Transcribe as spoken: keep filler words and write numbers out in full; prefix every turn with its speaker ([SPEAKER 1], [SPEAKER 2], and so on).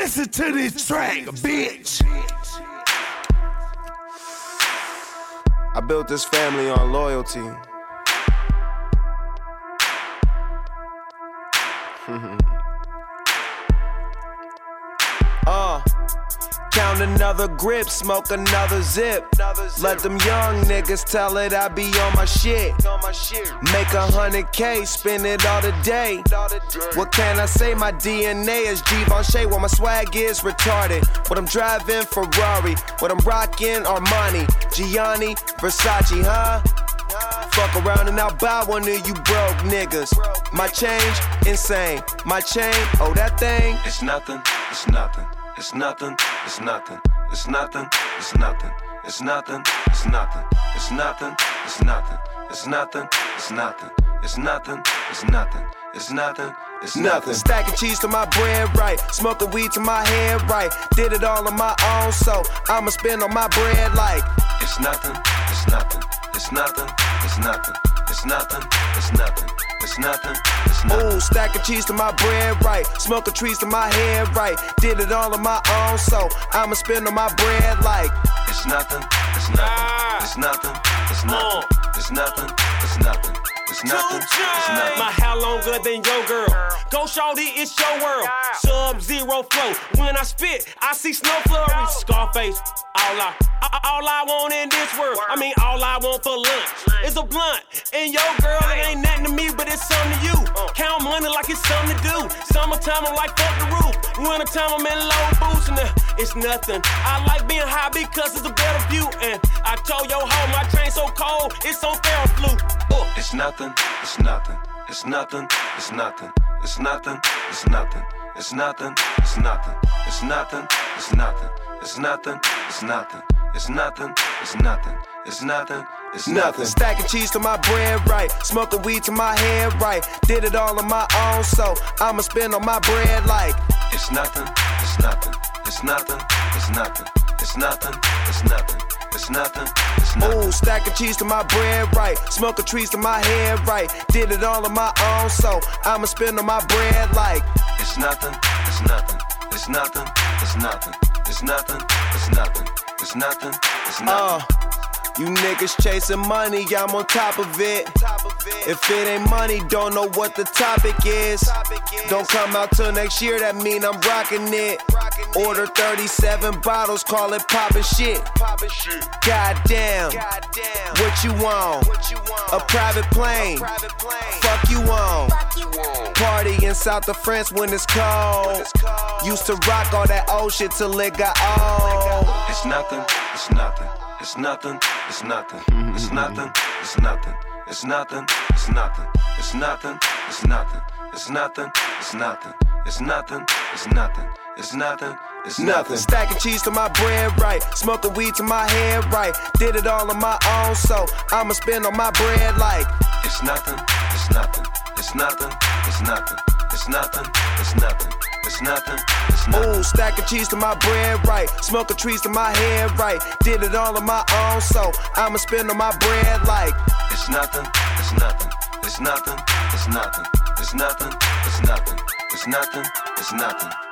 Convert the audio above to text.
[SPEAKER 1] Listen to this track, bitch.
[SPEAKER 2] I built this family on loyalty. uh, count another grip, smoke another zip. Let them young niggas tell it I be on my shit. Make a hundred K, spend it all day. What can I say? My D N A is Givenchy, while my swag is retarded. What I'm driving, Ferrari. What I'm rocking, Armani, Gianni, Versace, huh? Fuck around and I'll buy one of you broke niggas. My change, insane. My chain, oh that thing,
[SPEAKER 3] it's nothing, it's nothing, it's nothing, it's nothing, it's nothing, it's nothing, it's nothing, it's nothing, it's nothing, it's nothing, it's nothing, it's nothing, it's nothing, it's nothing, it's nothing. It's nothing.
[SPEAKER 2] Stacking cheese to my bread right, smoking weed to my head right. Did it all on my own, so I'ma spend on my bread like
[SPEAKER 3] it's nothing, it's nothing, it's nothing, it's nothing, it's nothing, it's nothing, it's nothing, it's nothing.
[SPEAKER 2] Ooh, stacking cheese to my bread right, smoking trees to my head right. Did it all on my own, so I'ma spend on my bread like
[SPEAKER 3] it's nothing, it's nothing, it's nothing, it's nothing, it's nothing, it's nothing. It's nothing, it's nothing.
[SPEAKER 4] My hair longer than your girl. Go shorty, it's your world. Sub-zero flow. When I spit, I see snow flurries. Scarface, all I, all I want in this world. I mean, all I want for lunch is a blunt. And your girl, it ain't nothing to me, but it's something to you. Count money like it's something to do. Summertime, I'm like fuck the roof. Wintertime, I'm in low boots and uh, it's nothing. I like being high because it's a better view. And I told your hoe my train so cold, it's on Theraflu. Uh.
[SPEAKER 3] It's nothing, it's nothing, it's nothing, it's nothing, it's nothing, it's nothing, it's nothing, it's nothing, it's nothing, it's nothing, it's nothing, it's nothing, it's nothing, it's nothing, it's nothing, it's nothing.
[SPEAKER 2] Stacking cheese to my bread right, smoking weed to my head right. Did it all on my own, so I'ma spend on my bread like
[SPEAKER 3] it's nothing, it's nothing, it's nothing, it's nothing, it's nothing, it's nothing. It's nothing, it's nothing.
[SPEAKER 2] Ooh, stacking cheese to my bread right, smoking trees to my head right. Did it all on my own, so I'ma spend on my bread like
[SPEAKER 3] it's nothing, it's nothing, it's nothing, it's nothing, it's nothing, it's nothing, it's nothing, it's nothing.
[SPEAKER 2] Uh, you niggas chasing money, I'm on top of it. If it ain't money, don't know what the topic is. Don't come out till next year, that mean I'm rocking it. Order thirty-seven bottles, call it poppin' shit. Goddamn, what you want? A private plane, fuck you on. Party in South of France when it's cold. Used to rock all that old shit till it got old.
[SPEAKER 3] It's nothing, it's nothing, it's nothing, it's nothing, it's nothing, it's nothing. It's nothing, it's nothing, it's nothing, it's nothing, it's nothing, it's nothing, it's nothing, it's nothing, it's nothing, it's nothing.
[SPEAKER 2] Stacking cheese to my bread right, smoking weed to my head right. Did it all on my own, so I'ma spend on my bread like
[SPEAKER 3] it's nothing, it's nothing, it's nothing, it's nothing, it's nothing, it's nothing, it's nothing, it's nothing.
[SPEAKER 2] Ooh, stacking cheese to my bread right, smoking trees to my head right. Did it all on my own, so I'ma spend on my bread like
[SPEAKER 3] it's nothing, it's nothing, it's nothing, it's nothing, it's nothing, it's nothing, it's nothing, it's nothing.